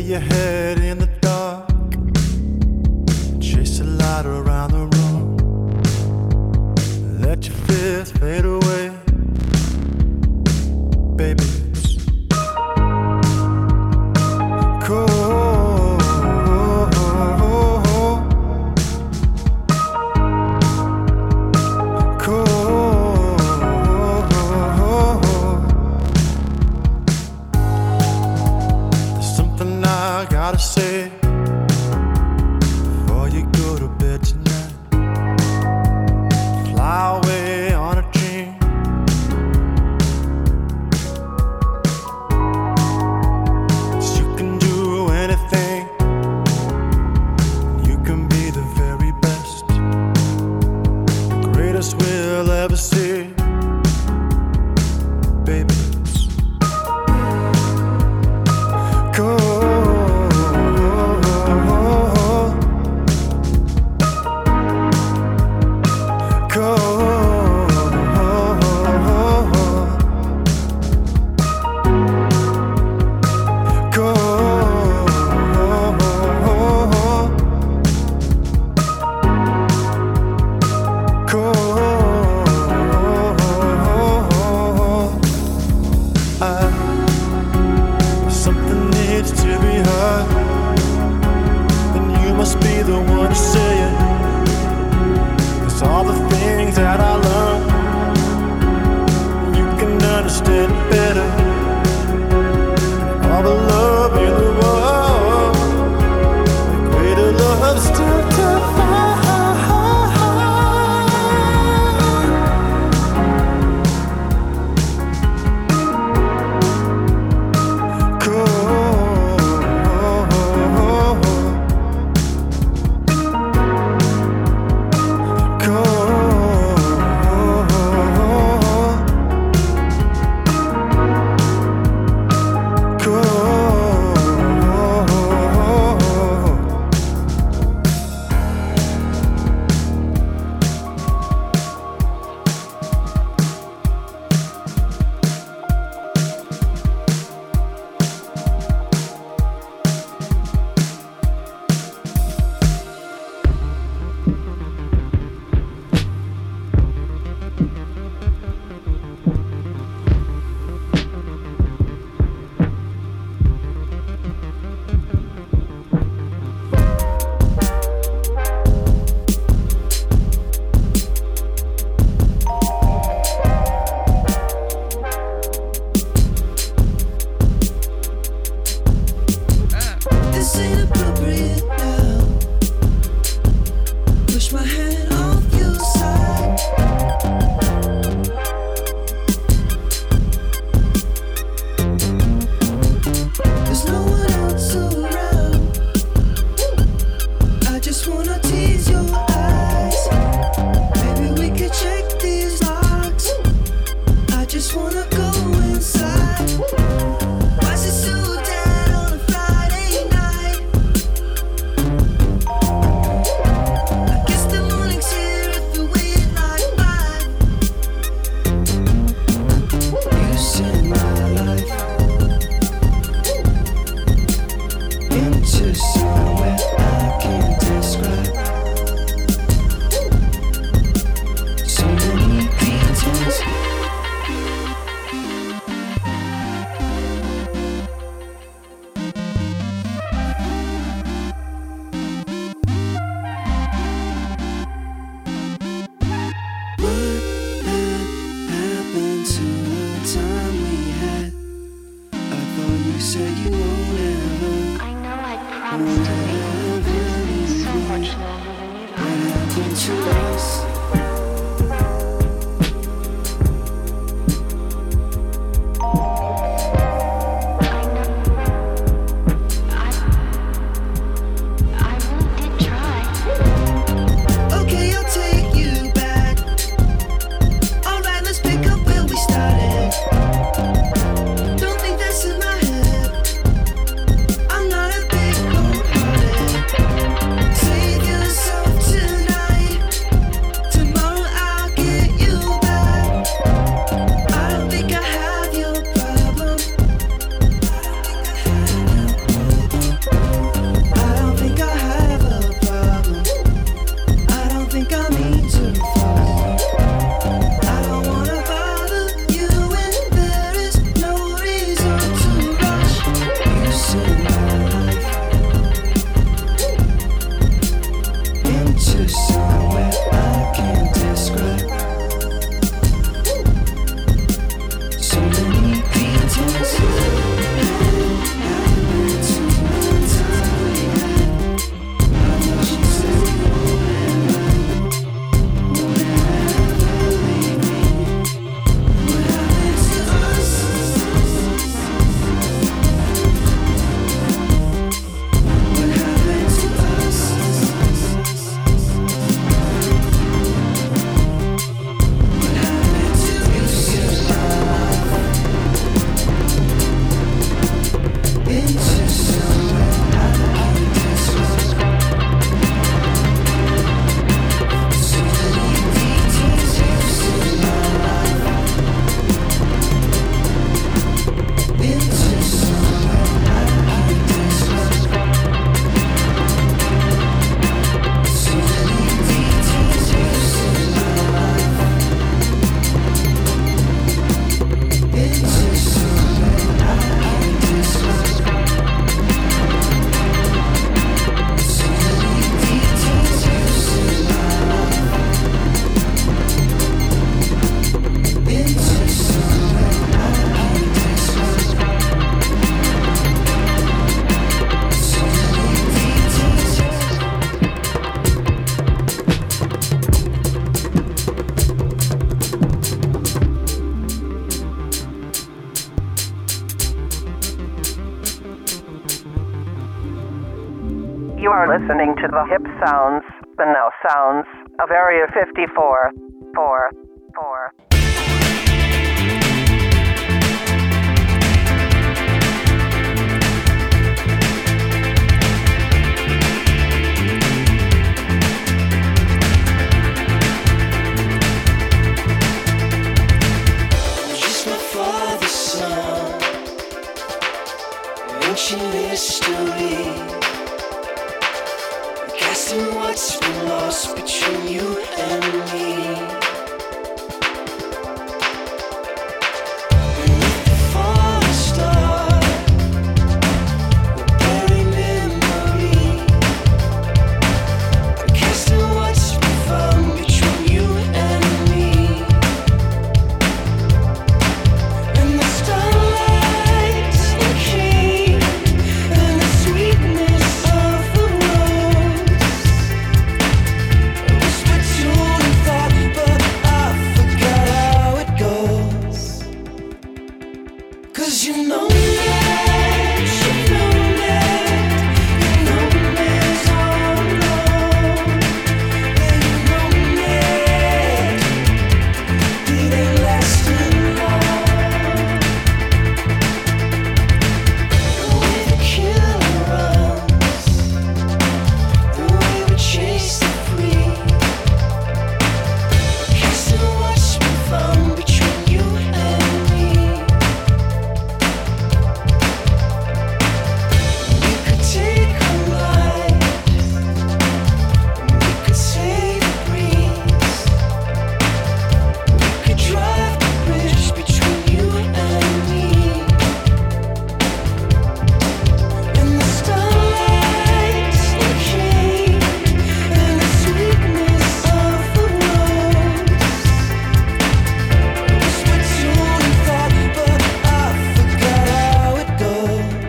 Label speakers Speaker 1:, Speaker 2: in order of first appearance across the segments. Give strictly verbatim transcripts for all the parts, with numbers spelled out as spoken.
Speaker 1: your head in the dark, chase the light around the room, let your fears fade away, baby. It's cold, cold. There's something I gotta say before you go to bed tonight. Fly away on a dream. Cause you can do anything. You can be the very best, the greatest we'll ever see, baby.
Speaker 2: You are listening to the hip sounds, the no sounds of Area fifty-four. Four, four.
Speaker 3: Just my father's son, ancient mystery. Casting what's been lost between you and me. Beneath the falling star, we'll bury memory. Casting what's been found between you and me. And the starlight came, and the sweetness of the rose. Cause you know that, you know that, you know me so long. Yeah, you know that, it ain't lasting long. The way the killer runs, the way we chase the free. Casting what's been found between you and me. Take a ride, we could say the breeze, we could drive the bridge between you and me. And the starlight came, and the sweetness of the rose. Whispered to and thought, but I forgot how it goes.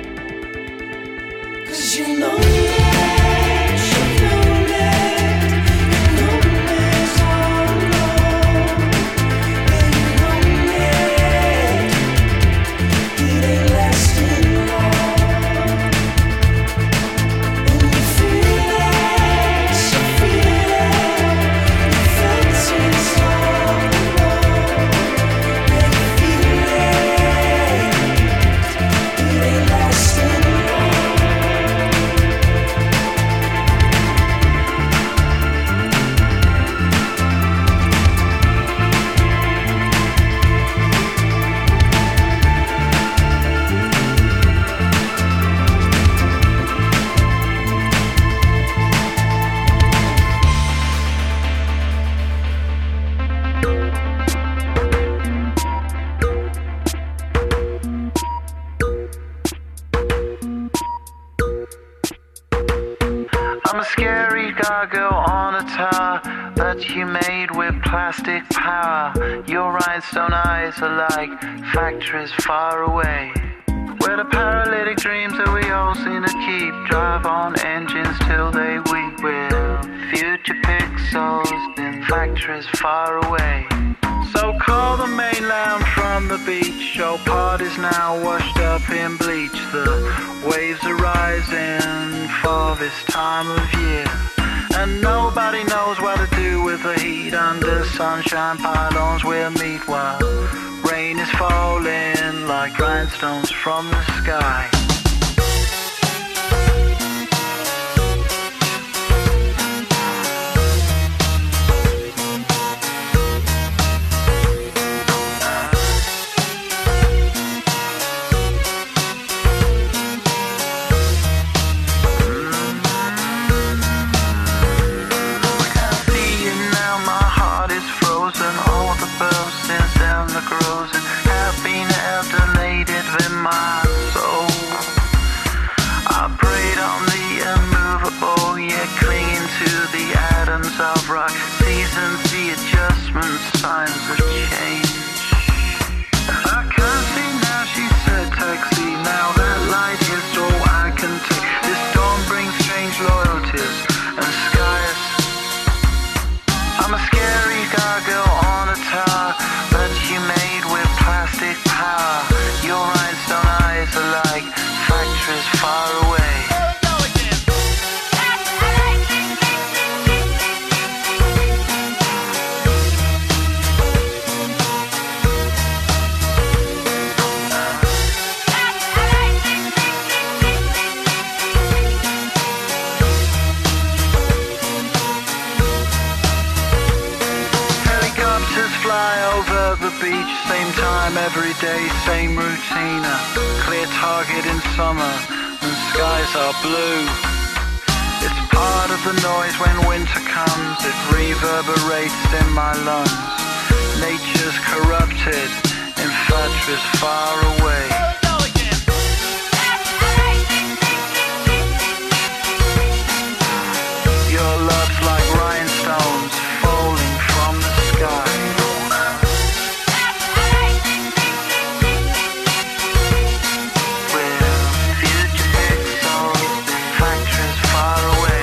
Speaker 3: Cause you know that, you know that, you know me so long. Yeah, you know that, it ain't lasting long. And you feel that, you feel that, you felt it so long. Yeah, you feel that, it ain't lasting long.
Speaker 4: I'm a scary gargoyle on a tower that you made with plastic power. Your rhinestone eyes are like factories far away, where the paralytic dreams that we all seem to keep drive on engines till they weep. With future pixels in factories far away. So call the mainland from the beach. Your party's now washed up in bleach. The waves are rising for this time of year, and nobody knows what to do with the heat. Under sunshine pylons we'll meet while rain is falling like rhinestones from the sky. Of rock, seasons, the adjustments, signs of change. I can't see now, she said, taxi. Now that light is all I can take. This dawn brings strange loyalties and skies. I'm a scary gargoyle on a tower that you made with plastic power. Your rhinestone eyes are like factories far away. summer and skies are blue. It's part of the noise when winter comes, it reverberates in my lungs. Nature's corrupted, infatuous far away. Your love's like rhinestones falling from the sky. We're future pixels, factories far away.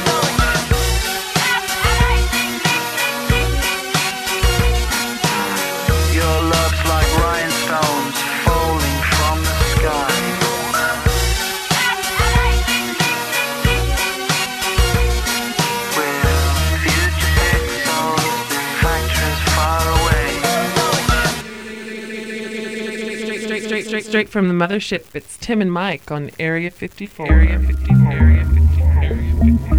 Speaker 4: Your love's like rhinestones falling from the sky. We're future pixels, factories far away.
Speaker 5: Straight, straight, straight, straight from the mothership. It's Tim and Mike on Area fifty-four. Area fifty-four. Area fifty-four. Area fifty-four.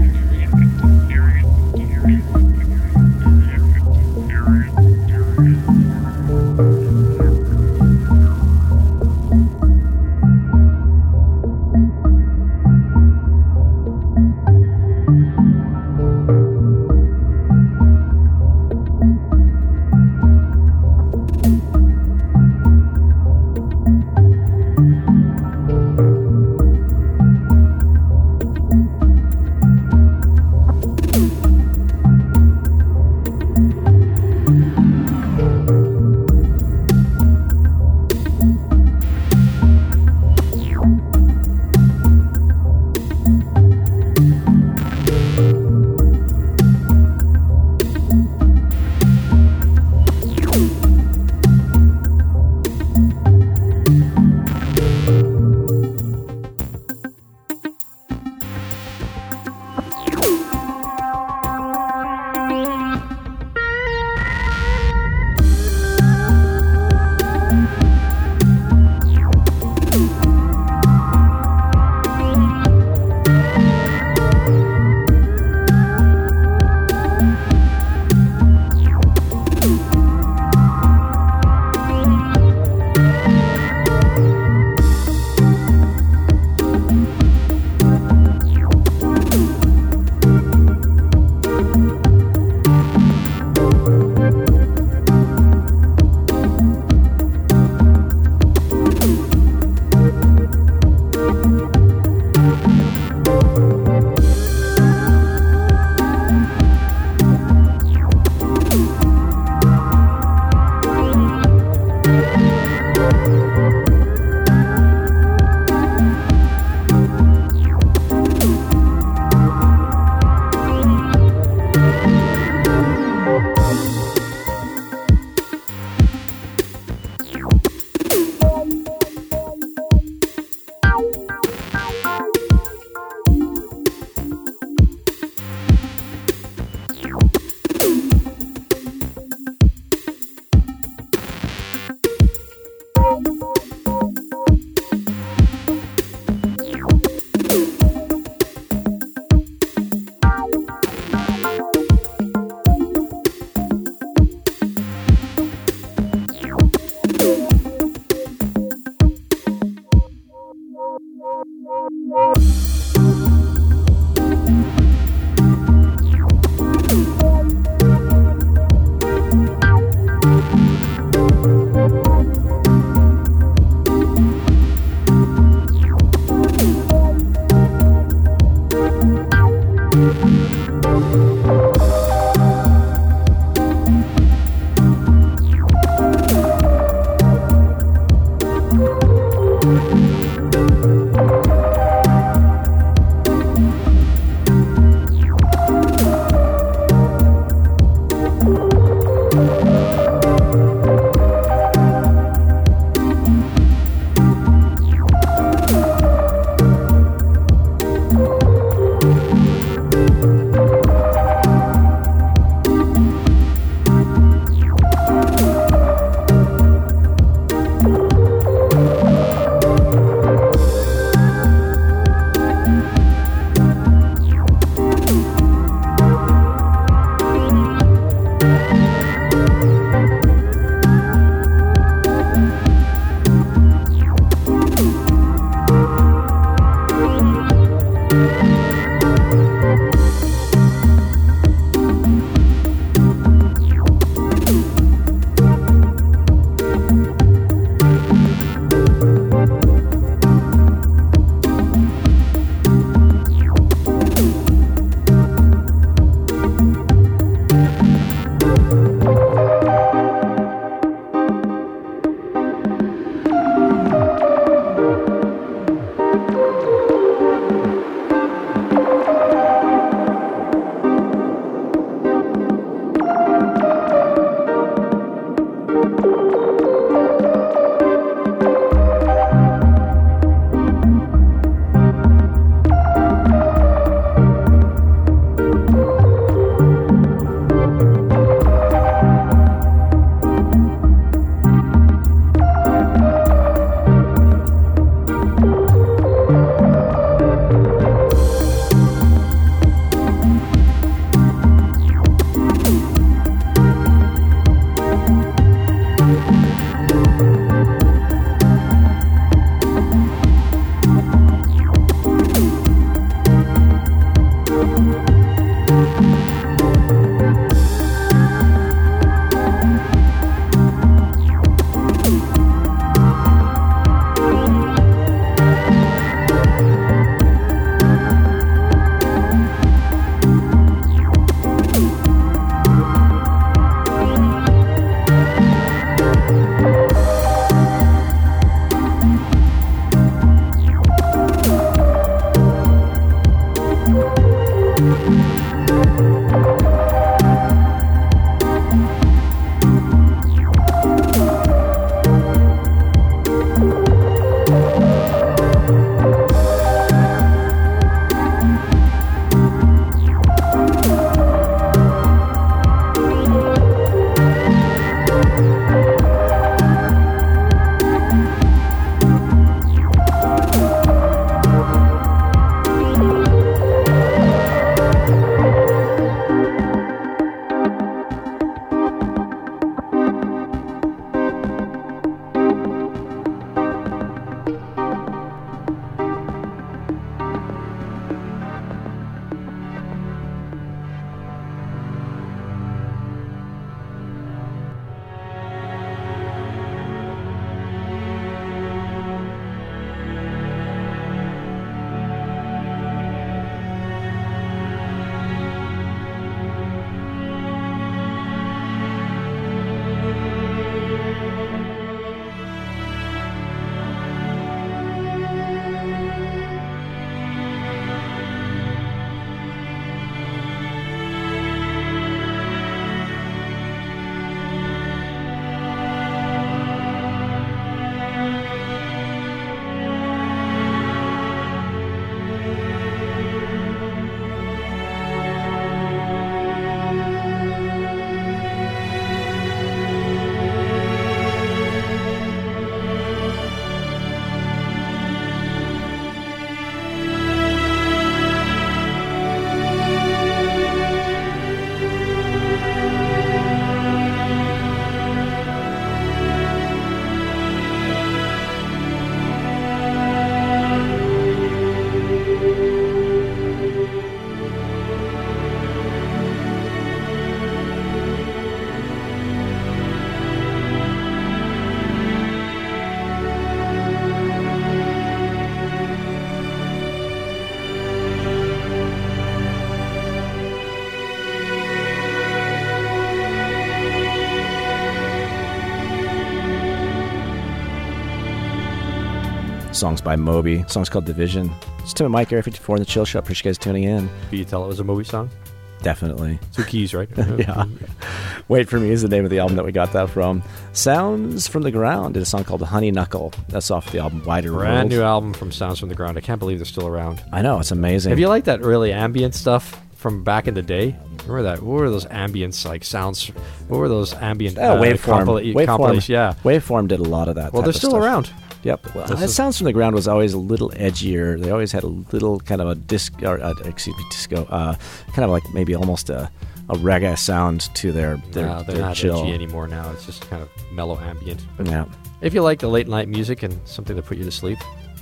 Speaker 6: Songs by Moby. Song's called Division. It's Tim and Mike, Area fifty-four in the Chill Show. Appreciate you guys tuning in.
Speaker 7: Can you tell it was a Moby song?
Speaker 6: Definitely.
Speaker 7: Two keys, right?
Speaker 6: Yeah. Wait For Me is the name of the album that we got that from. Sounds from the Ground did a song called Honey Knuckle. That's off the album Wider
Speaker 7: Brand
Speaker 6: World.
Speaker 7: new album from Sounds from the Ground. I can't believe they're still around.
Speaker 6: I know, it's amazing.
Speaker 7: Have you liked that early ambient stuff from back in the day? Remember that? What were those ambience like sounds? What were those ambient
Speaker 6: Oh,
Speaker 7: uh,
Speaker 6: Waveform.
Speaker 7: compila-
Speaker 6: Waveform.
Speaker 7: compilation? Yeah.
Speaker 6: Waveform did a lot of that.
Speaker 7: Well,
Speaker 6: type
Speaker 7: they're
Speaker 6: of
Speaker 7: still
Speaker 6: stuff.
Speaker 7: around.
Speaker 6: Yep. Well,
Speaker 7: This
Speaker 6: it
Speaker 7: is-
Speaker 6: Sounds from the Ground was always a little edgier. They always had a little kind of a disc, or uh, excuse me, disco, uh, kind of like maybe almost a, a reggae sound to their their,
Speaker 7: No, they're
Speaker 6: their
Speaker 7: not
Speaker 6: chill.
Speaker 7: edgy anymore now. It's just kind of mellow ambient. But
Speaker 6: Yeah.
Speaker 7: if you like the late night music and something to put you to sleep,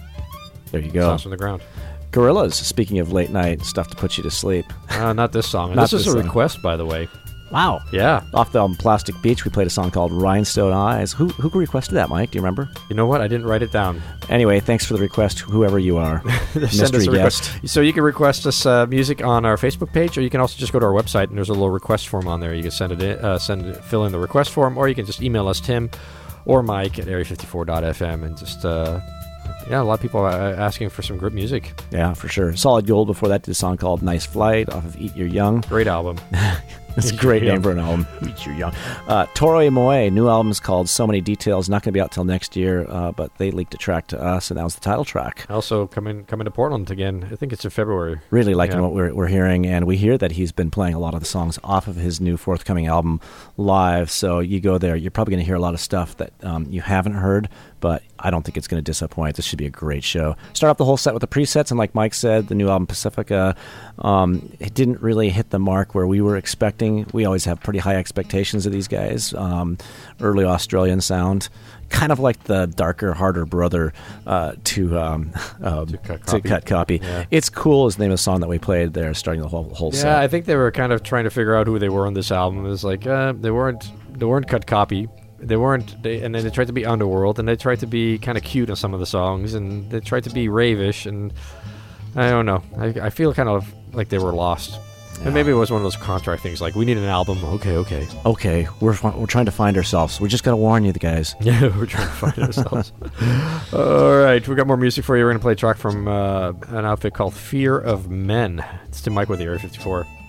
Speaker 6: There you go.
Speaker 7: Sounds from the Ground.
Speaker 6: Gorillas. Speaking of late night stuff to put you to sleep.
Speaker 7: Uh, not this song. And
Speaker 6: Not
Speaker 7: this is
Speaker 6: this
Speaker 7: a
Speaker 6: song.
Speaker 7: request, by the way.
Speaker 6: Wow.
Speaker 7: Yeah.
Speaker 6: Off the album Plastic Beach, we played a song called Rhinestone Eyes. Who who requested that, Mike? Do you remember?
Speaker 7: You know what? I didn't write it down.
Speaker 6: Anyway, thanks for the request, whoever you are.
Speaker 7: Send us
Speaker 6: Mystery
Speaker 7: a request.
Speaker 6: guest.
Speaker 7: So you can request us uh, music on our Facebook page, or you can also just go to our website and there's a little request form on there. You can send it in, uh, send it, fill in the request form, or you can just email us Tim or Mike at area fifty-four dot f m and just uh, yeah, a lot of people are uh, asking for some good music.
Speaker 6: Yeah, for sure. Solid Gold before that did a song called Nice Flight off of Eat Your Young.
Speaker 7: Great album.
Speaker 6: It's a great name for an album. Eat Your Young. Uh, Toro y Moe, new album is called So Many Details. Not going to be out till next year, uh, but they leaked a track to us, and that was the title track.
Speaker 7: Also coming coming to Portland again. I think it's in February.
Speaker 6: Really liking
Speaker 7: Yeah.
Speaker 6: what we're, we're hearing, and we hear that he's been playing a lot of the songs off of his new forthcoming album live. So you go there, you're probably going to hear a lot of stuff that um, you haven't heard, but I don't think it's going to disappoint. This should be a great show. Start off the whole set with the presets, and like Mike said, the new album Pacifica, um, it didn't really hit the mark where we were expecting. We always have pretty high expectations of these guys. Um, early Australian sound, kind of like the darker, harder brother uh, to um, um,
Speaker 7: To Cut
Speaker 6: to
Speaker 7: Copy.
Speaker 6: Cut Copy.
Speaker 7: Yeah.
Speaker 6: It's Cool is the name of the song that we played there, starting the whole whole
Speaker 7: Yeah,
Speaker 6: set.
Speaker 7: I think they were kind of trying to figure out who they were on this album. It was like uh, they weren't they weren't Cut Copy. They weren't, they, and then they tried to be Underworld, and they tried to be kind of cute on some of the songs, and they tried to be ravish, and I don't know. I, I feel kind of like they were lost. And maybe it was one of those contract things, like we need an album. Okay, okay.
Speaker 6: Okay, we're fi- we're trying to find ourselves. We just got to warn you, the guys.
Speaker 7: Yeah, we're trying to find ourselves. All right, we got more music for you. We're going to play a track from uh, an outfit called Fear of Men. It's Tim Mike with the Area fifty-four.